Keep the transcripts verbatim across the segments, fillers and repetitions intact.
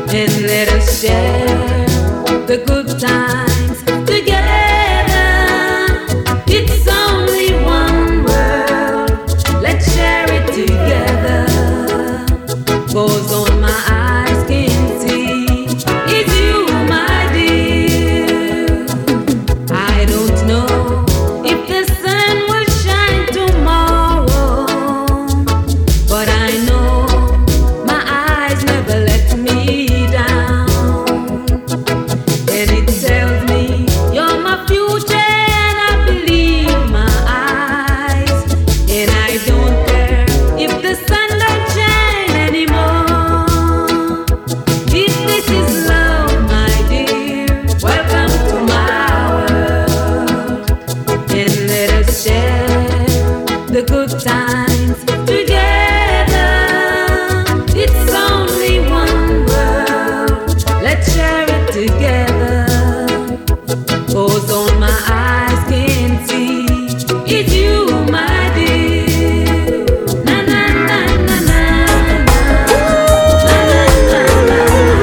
and let us share the good times together. It's only one world, let's share it together. Goes on my eyes can see, it's you, my dear. I don't know if the sun will shine tomorrow, but I know my eyes never let me down. And it tells me you're my future, and I believe my eyes. And I don't care if the sun don't shine anymore. If this is love, my dear, welcome to my world. And let us share the good times together. It's only one world, let's share it together. Goes on my eyes can see, it's you, my dear. Na na na na na na. Na na na na.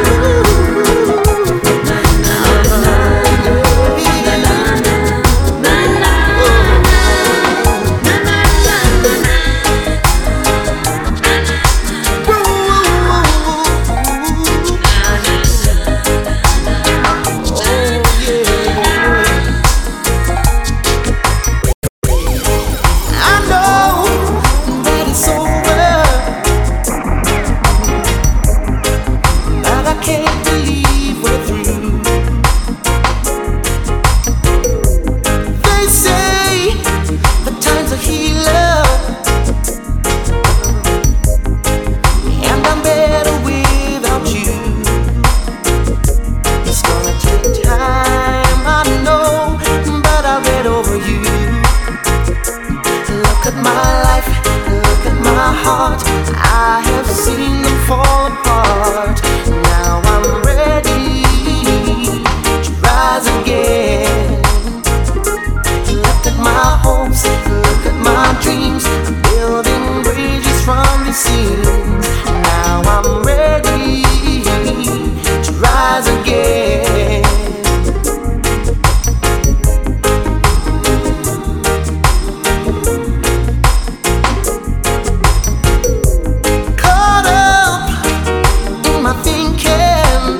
Na na na. Na na na. Na na na. Na na na. I know that it's over, but I can't believe we're through. They say the time's a healer, and I'm better without you. It's gonna take time, I know, but I'll get over you. Look at my life, look at my heart. I have seen them fall apart. Now I'm ready to rise again. Look at my hopes, look at my dreams. I'm building bridges from the seams. Now I'm ready to rise again. Caught up in my thinking,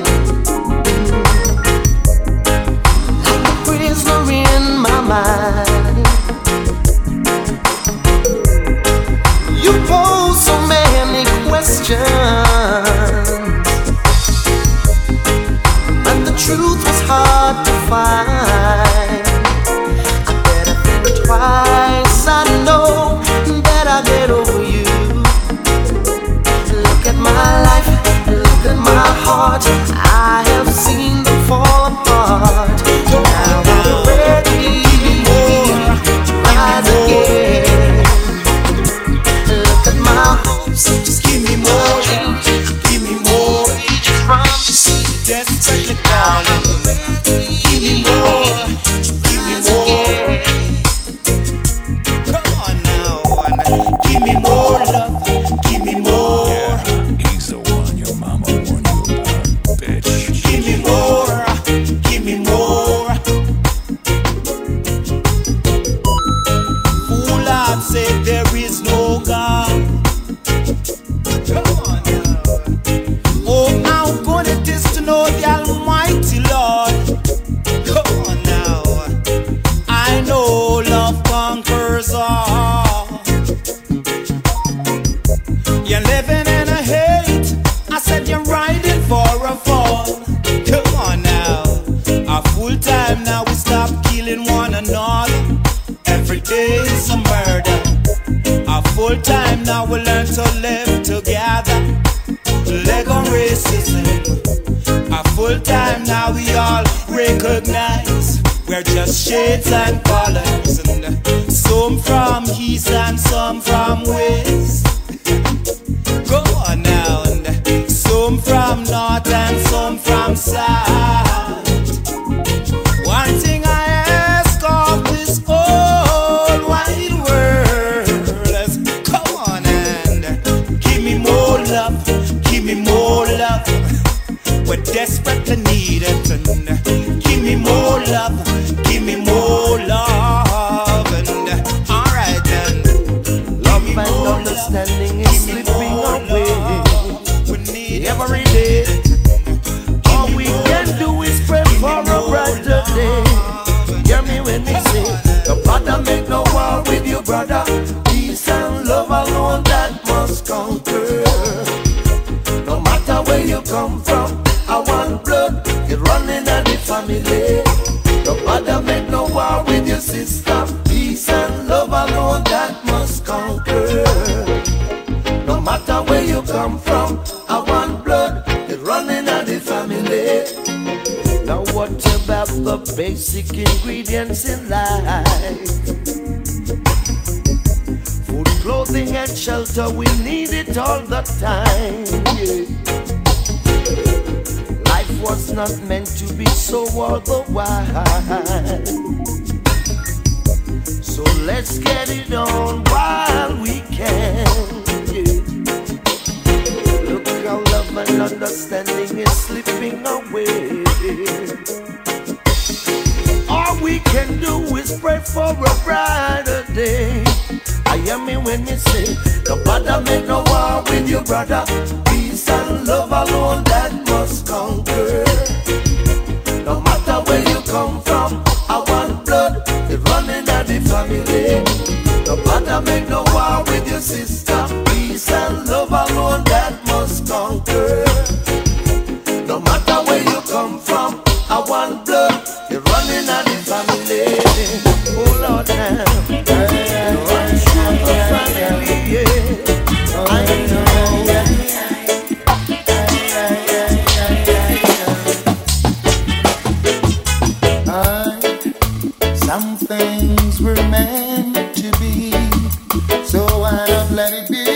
like a prisoner in my mind. You pose so many questions, but the truth was hard to find. I better think twice, I know that I'll get over you. Look at my life, look at my heart. I have seen them fall apart. Now I'm ready to rise again. Look at my hopes, just give me more, give me more. Just from the sea, desperately calling. Give me more, give me more. Come on now, give me more love, give me more. He's the one your mama warned you about, bitch. Give me more, give me more. Fool Lord said there is no God. Come on now. Oh, how good it is to know the Almighty Lord. Come on now. I know love conquers all. You're living in a hate, I said you're riding for a fall. Come on now. A full time now we stop killing one another. Every day is a murder. A full time now we learn to live together. Leg on racism. A full time now we all recognize we're just shades and colors, and some from east and some from west. Go on now, and some from north and some from south. One thing I ask of this whole wide world is, come on and give me more love, give me more love. we're desperately need it. And give me more love, give me more love. And alright then, love me and more understanding love, is slipping away we need every it. day. All we can do is pray for a brighter day. Hear me when we say, the father make no war with you, brother. Peace and love alone that must conquer. No matter where you come from, I want blood, it running in the family. The father make no war with your sister. Peace and love alone that must conquer. No matter where you come from, I want blood, it running in the family. Now what about the basic ingredients in life? Food, clothing and shelter, we need it all the time, yeah. Life was not meant to be so all the while. So let's get it on while we can, yeah. Look how love and understanding is slipping away. All we can do is pray for a brighter day. I hear me when me say, no bother make no war with your brother. Peace and love alone that must conquer. No matter where you come from, I want blood, it running at the family. No bother make no war with your sister. Peace and love alone that must conquer. No matter where you come from, I want blood, it running at the family. Oh Lord, now it runs through the family, yeah. I know. Some things were meant to be, so why not let it be?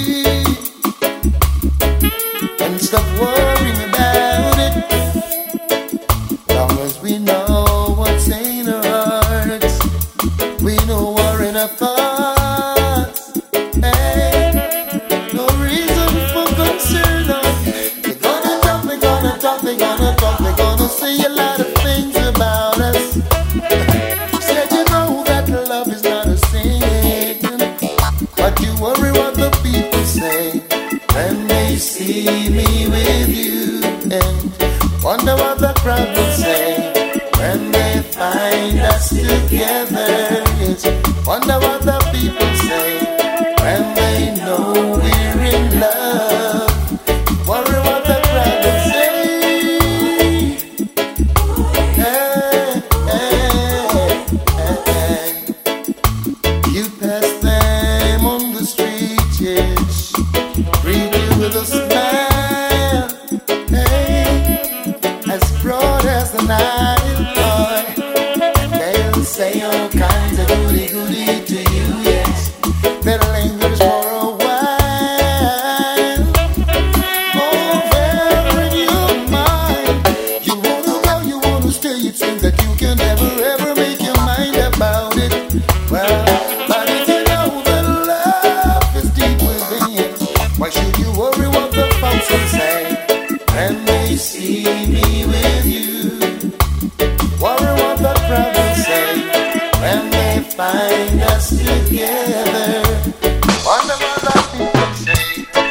And stop worrying about it. Long as we know what's in our hearts, we know we're in our thoughts. Hey, no reason for concern. They're gonna talk, they're gonna talk, they're gonna talk, they're gonna say a lot of things about us. Said you know that love is not a sin, but you worry what the people say when they see me with you, and wonder what the crowd will say when they find us together. Yes, wonder what the people say when they know we're in love. Worry what the crowd will say. Hey, hey, hey, hey. You pass them on the street, yes, greet you with a smile. Hey, as broad as the Nile, boy, and they'll say all kinds of goody goody to you, yes. They'll linger for a while. Oh, there in your mind, you wanna go, you wanna stay. It seems that you can never ever make your mind about it. Well, but if you know that love is deep within, why should you worry what the folks will say when they see me with you? Worry what the crowd will say when they find us together. Wonder what the people say.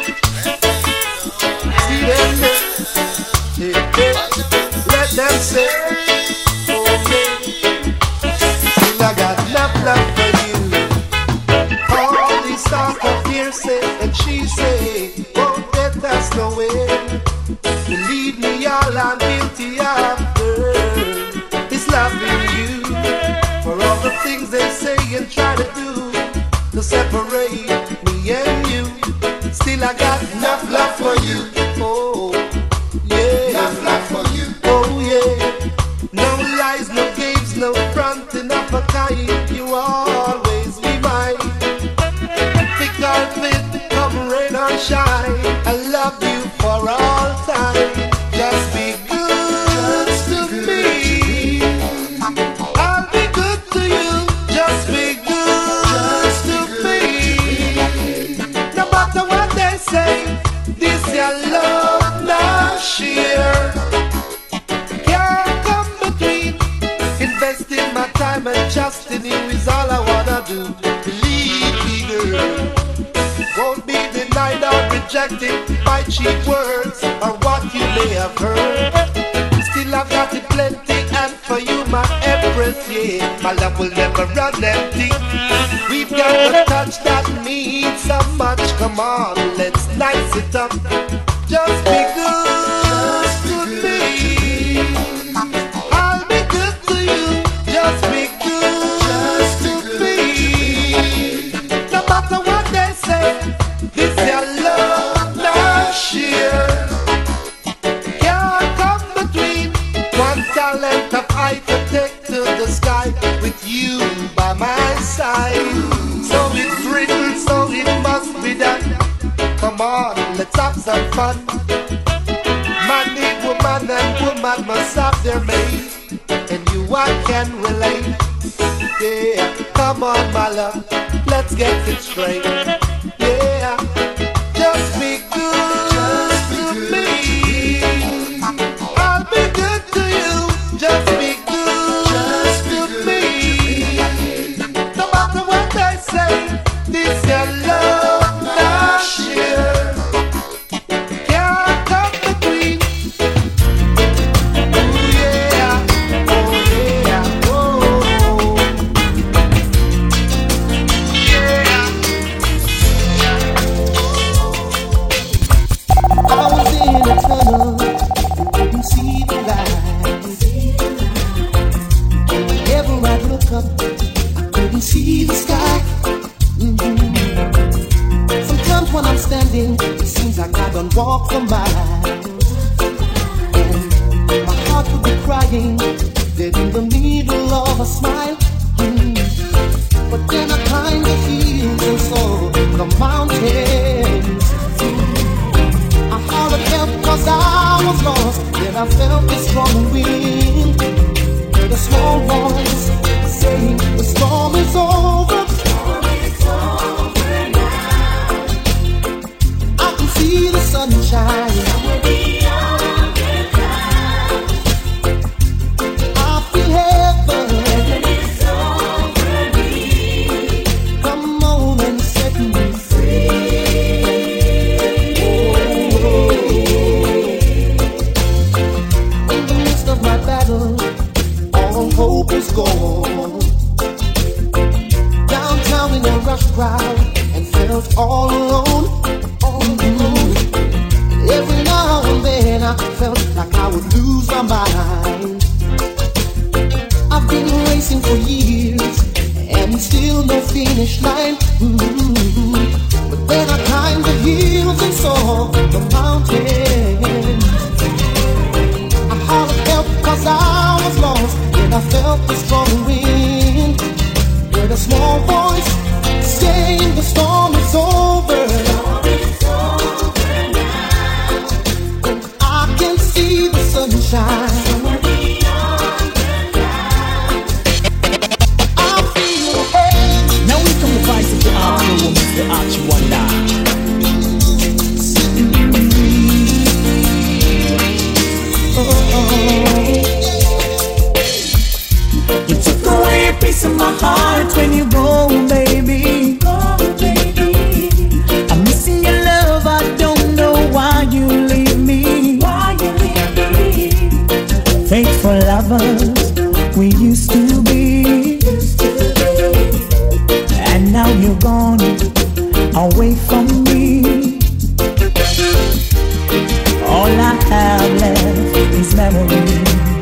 See them there. Let them say, oh yeah, still I got love, love for you. All these talk of hearsay and she say won't get us nowhere. Believe me, all I'm guilty of, girl, is loving you. For all the things they say and try to do to separate me and you, still I got enough love for you. Oh yeah, enough love for you. Oh yeah, no lies, no games, no fronting of a kind. You always be mine. Thick or thin, come rain or shine, I love you for all time. Just be good to me. I'll be good to you. Just be good to me. No matter what they say, this your love. rejected by cheap words or what you may have heard. Still I've got it plenty, and for you my empress, yeah, my love will never run empty. We've got the touch that means so much. Come on, let's nice it up. Just be good to me. I'll be good to you. Just be good to me. No matter what they say, this your love not share. Can't come between one talent of I to take to the sky with you by my side. So it's written, so it must be done. Come on, let's have some fun. Man need woman and woman must have their mate. And you I can relate. Yeah, come on my love, let's get it straight. Yeah, just be good to me. I'll be good to you. Just be good to me. No matter what they say, this your love not share. Can't come between. Oh yeah, oh yeah, oh yeah. I was in a tunnel, couldn't see the light. Whenever I'd look up, I couldn't see the sky. Mm-hmm. Sometimes when I'm standing, it seems like I don't walk for miles. And my heart would be crying, dead in the middle of a smile. Mm. But then I climbed the hills and saw the mountains. I hollered help cause I was lost. Then I felt the strong wind. Heard a small voice saying the storm is over. I can see the sunshine. I feel heaven. Come on and set me free. In the midst of my battle, all hope is gone. Downtown in a rush crowd and felt all alone, all alone. Every now and then I felt like I would lose my mind. I've been racing for years and still no finish line. Mm-hmm. But then I climbed the hills and saw the mountains. I hollered help cause I was lost. And I felt the strong wind. Heard a small voice saying the storm is over. And I can see the sunshine. I feel heavy. Now we come to fight the Archie woman, the Archie Wonder. You took away a piece of my heart when you go, baby. Go, baby. I'm missing your love. I don't know why you leave me. Why you leave me? Faithful lovers we used to be, and now you're gone away from me. All I have left is memories.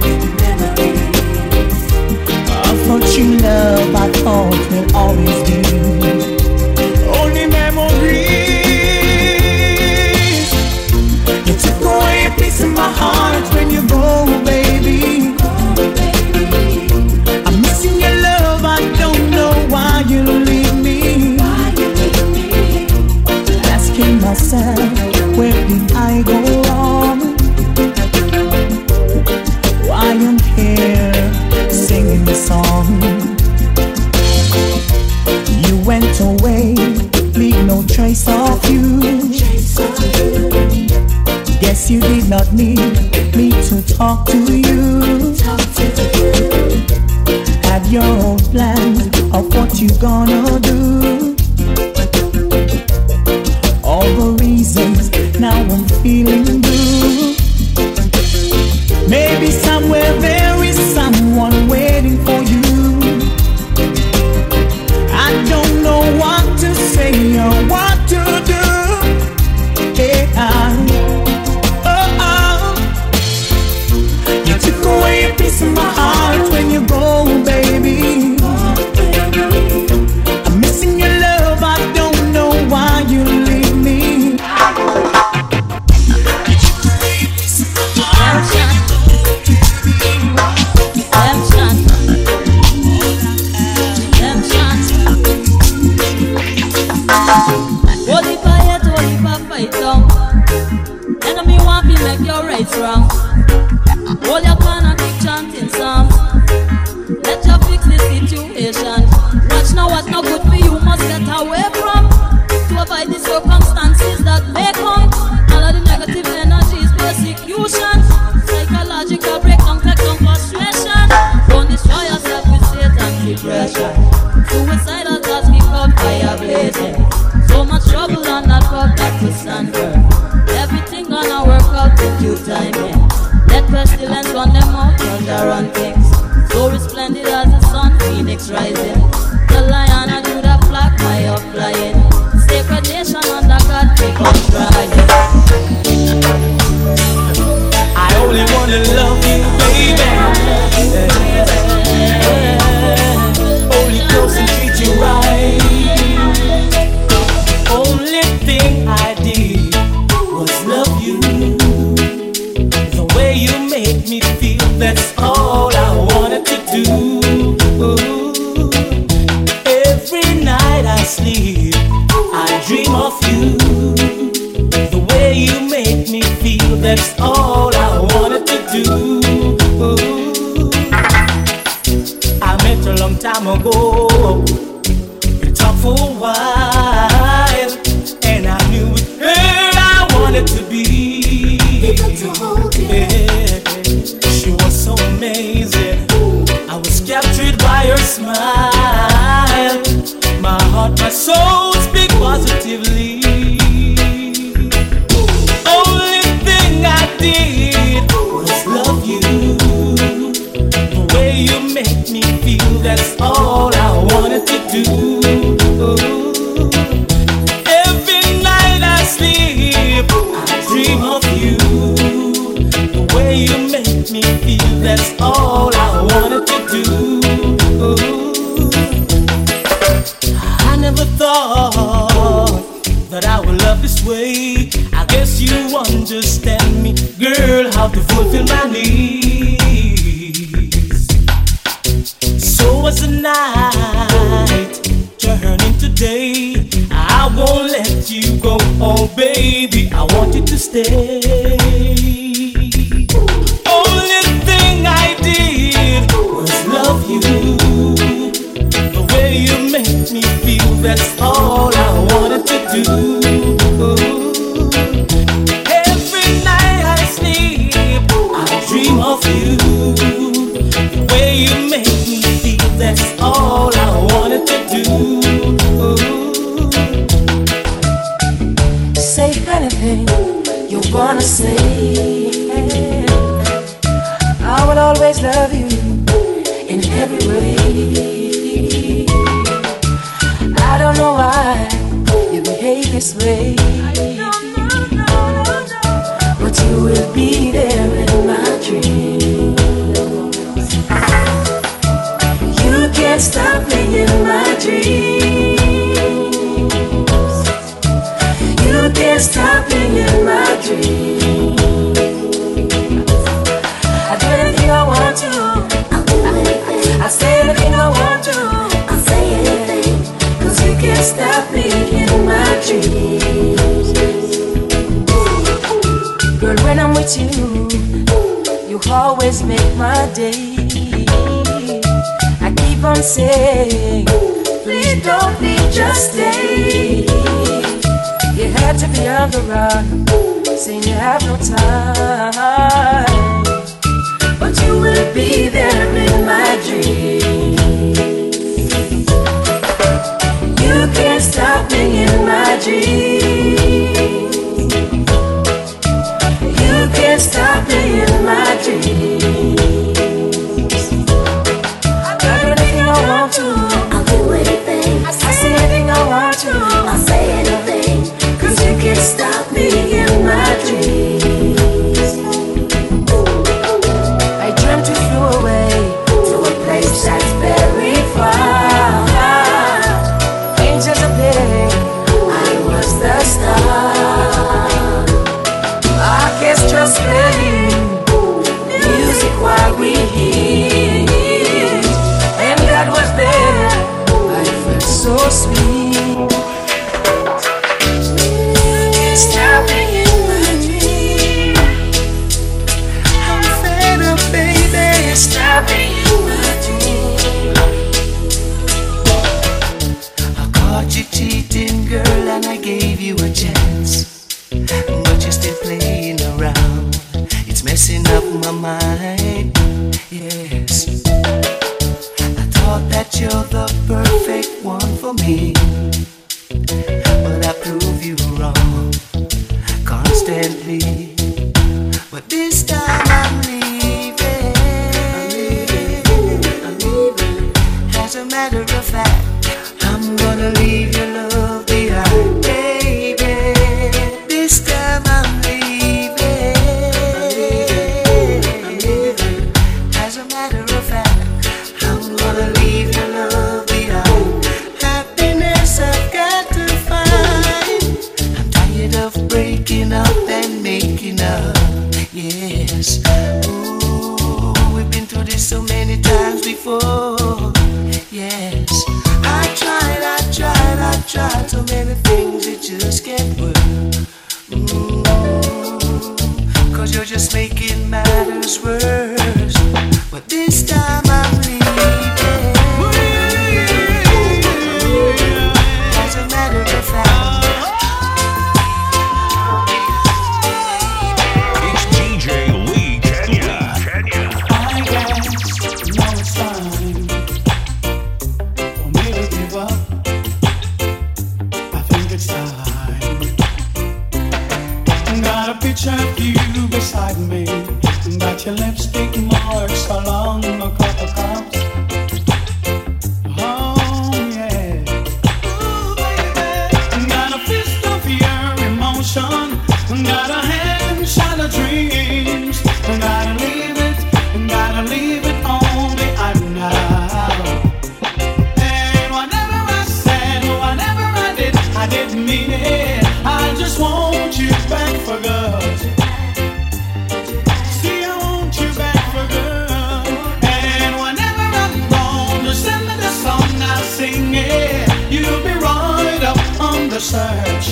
What you love, I thought will always be only memories. You took away a piece of my heart when you go, baby. I'm missing your love, I don't know why you leave me. Asking myself, where did I go wrong? Why I'm here singing the song. You went away, leave no trace of you. Guess you did not need me to talk to you. Had your own plan of what you gonna do. All the reasons wrong. Hold your pan and keep chanting songs. Let you fix the situation. Watch now what no good for you must get away from. To avoid the circumstances that may come. All of the negative energies, persecution, psychological breakdown, take down frustration. Don't destroy yourself with Satan's depression. Suicidal thoughts keep up fire blazing. So much trouble on that road that to stand firm. Everything gonna work out in due time, yeah. Let pestilence run them out, thunder run things. So resplendent as the sun, phoenix rising. The lion and Judah flock, high up flying. Sacred nation under God, keep on trying. I only wanna love you, baby. Only close and treat you right. Only thing I did was love you. The way you make me feel, that's all I wanted to do. Every night I sleep, I dream of you. The way you make me feel, that's all I wanted to do. I met a long time ago. We talked for a while, and I knew with her I wanted to be. Yeah. She was so amazing. I was captured by her smile. My heart, my soul speak positively. Only thing I did was love you. The way you make me feel, that's all I wanted to do. Every night I sleep, I dream of you. The way you make me feel, that's all I wanted to do. I never thought that I would love this way. I guess you understand me, girl, how to fulfill my needs. So as the night turn into day, I won't let you go, oh baby, I want you to stay. Only thing I did was love you. The way you make me feel, that's all I wanted to do. Every night I sleep, I dream of you. The way you make me feel, that's all I wanted to do. Say anything you wanna say. I will always love you in every way. I don't know why you behave this way, but you will be there in my dreams. You can't stop me in my dreams. You can't stop me in my dreams. I do anything I want to. I'll do anything. I say anything I want to. I'll say anything. Cause you can't stop me in my dreams. Girl, when I'm with you, you always make my day. I keep on saying, please don't leave, just stay. You had to be on the run, saying you have no time, but you will be there in my dreams. You can't stop me in my dreams. You can't stop me in my dreams. I'll do anything I want to. I'll do anything. I say anything I want to. I'll say anything. Cause you can't stop me in my dreams. up my mind. Yes, I thought that you're the perfect one for me, but I prove you wrong constantly. But this time I'm leaving. I'm leaving. I'm leaving. As a matter of fact, I'm gonna leave your love behind, baby. This time I'm leaving. I'm leaving. As a matter of fact, I'm gonna leave your love behind. Happiness I've got to find. I'm tired of breaking up and making up. Yes, ooh, we've been through this so many times before. Yes, I tried, I tried, I tried so many things, it just can't work. Ooh, cause you're just making matters worse. But this time I'm leaving. As a matter of fact, of you beside me, got your lipstick marks along a couple cups. Oh yeah, ooh baby, got a fist of your emotion, got a hand shot of dreams, gotta leave it, gotta leave it on the island now. And whatever I said, whatever I did, I didn't mean it. I just want you back for good. You'll be right up on the search.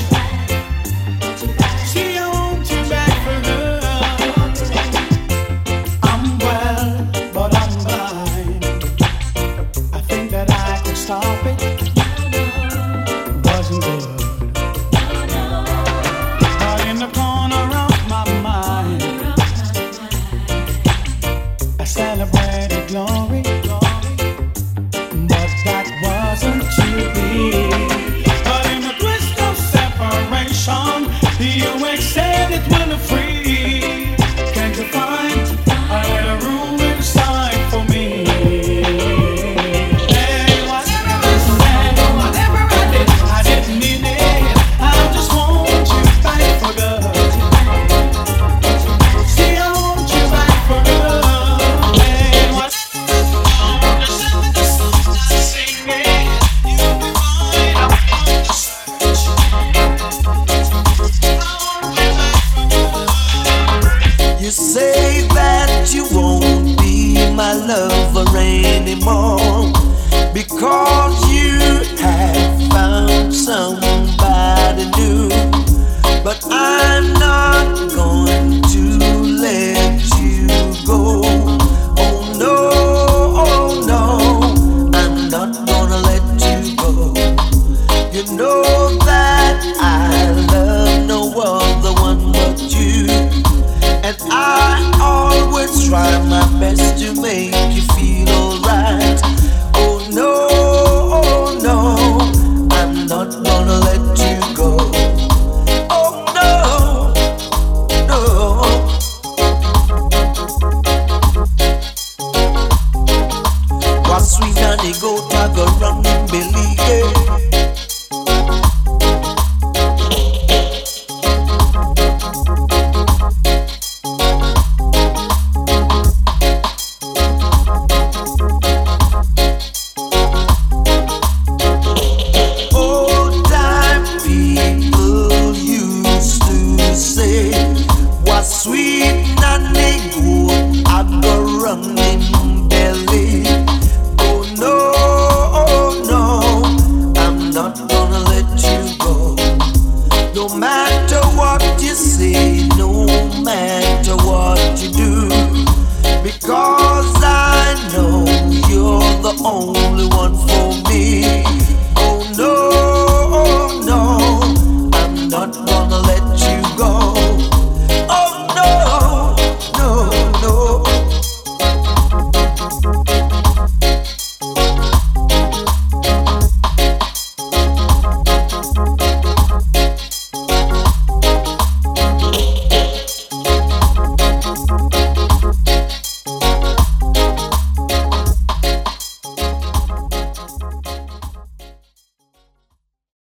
See, I want you back for good. I'm well, but I'm blind. I think that I could stop it. Wasn't good. But in the corner of my mind, I celebrated glory. You accept it when I'm free. Can't you find a little room inside for me? And whatever I said, whatever I did, I didn't mean it. I just want you back for good. See, I want you back for good. And whatever you said, the song I sing it, you'll be right up on the search. you say that you won't be my lover anymore because you have found somebody new. But I'm not going to let you go. Oh no, oh no, I'm not gonna let you go. You know that I love no other one but you, and I always try my best to make you